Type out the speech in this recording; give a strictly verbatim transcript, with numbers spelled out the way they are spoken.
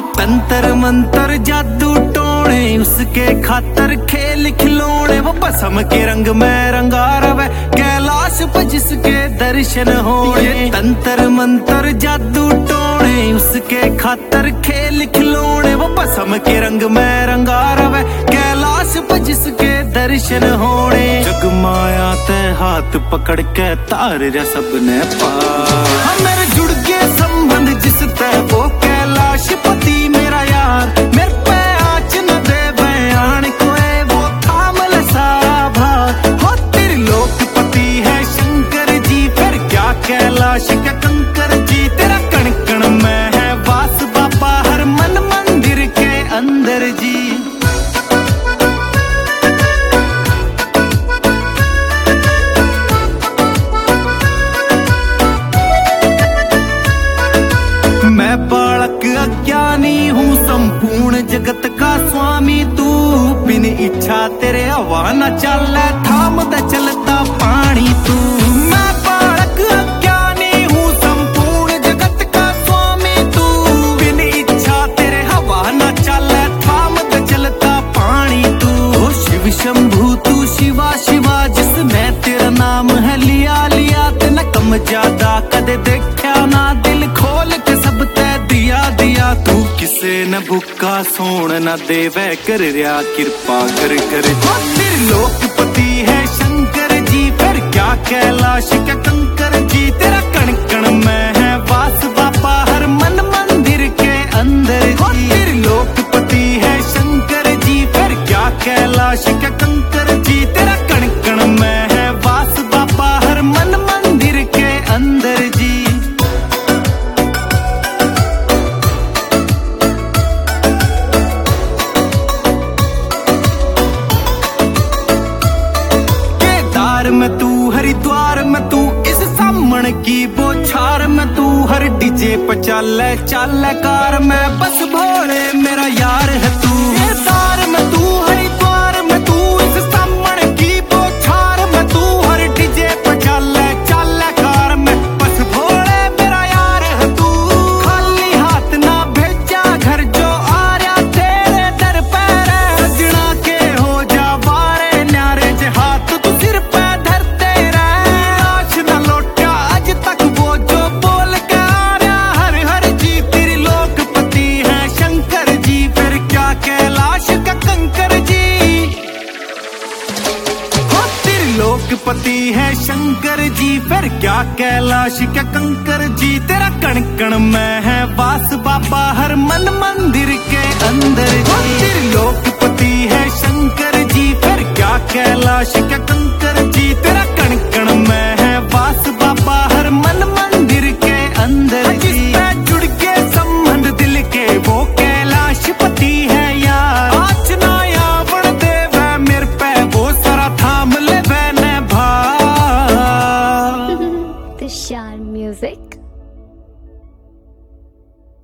तंत्र मंत्र जादू टोने उसके खातर खेल खिलौने, वो भस्म के रंग में रंगा रवे कैलाश पर जिसके दर्शन होने। तंत्र मंत्र जादू टोने उसके खातर खेल खिलौने, वो भस्म के रंग में रंगा रवे कैलाश पर जिसके दर्शन होने। जगमाया ते हाथ पकड़ के तार जा सबने पार, मेरे जुड़ गए संबंध जिसते वो कैलाश पति मेरा यार। मेरे पे आँच न दे बयान कोई वो थाम ले सारा भार। हो तेरी लोकपति है शंकर जी फिर क्या कैलाश क्या कंकर जी। तेरा कण कण में है वास बाबा हर मन मंदिर के अंदर जी। मैं बालक अज्ञानी हूँ संपूर्ण जगत का स्वामी तू। बिन इच्छा तेरे हवा न चले थाम दे चलता पानी तू। मैं बालक अज्ञानी हूँ संपूर्ण जगत का स्वामी तू। बिन इच्छा तेरे हवा न चले थाम दे चलता पानी तू। शिव शंभू तू शिवा शिवा जिसमें तेरा नाम है लिया लिया तेना कम ज्यादा कदे देखा ना दिल खोल के सब ते दिया दिया तू। किसे न भुक्का सोन न देवे कर रिया कृपा कर कर। तेरे लोकपति है शंकर जी फिर क्या कैलाश क्या कंकर जी। तेरा कण कण में है वास बाबा हर मन मंदिर के अंदर जी। तेरे लोकपति है शंकर जी फिर क्या कैलाश क्या कंकर जी। तेरा कण कण में है वास बाबा हर मन मंदिर के अंदर जी। में तू हरिद्वार में तू इस सामण की बोछार में तू। हर डीजे पर चल चल कार में बस भोले मेरा यार है तू। तार में तू हरिद्वार में तू इस सामण की बोछार में तू। हर डीजे पर चल चल कार में बस भोले मेरा यार है तू। खाली हाथ ना भेजा घर जो आ रहा तेरे दर पर। सजना के हो जा वारे न्यारे जे हाथ तू सिर पे लोकपति है शंकर जी फिर क्या कैलाश क्या कंकर जी। तेरा कण कण में है वास बाबा हर मन मंदिर के अंदर जी। लोकपति है शंकर जी फिर क्या कैलाश क्या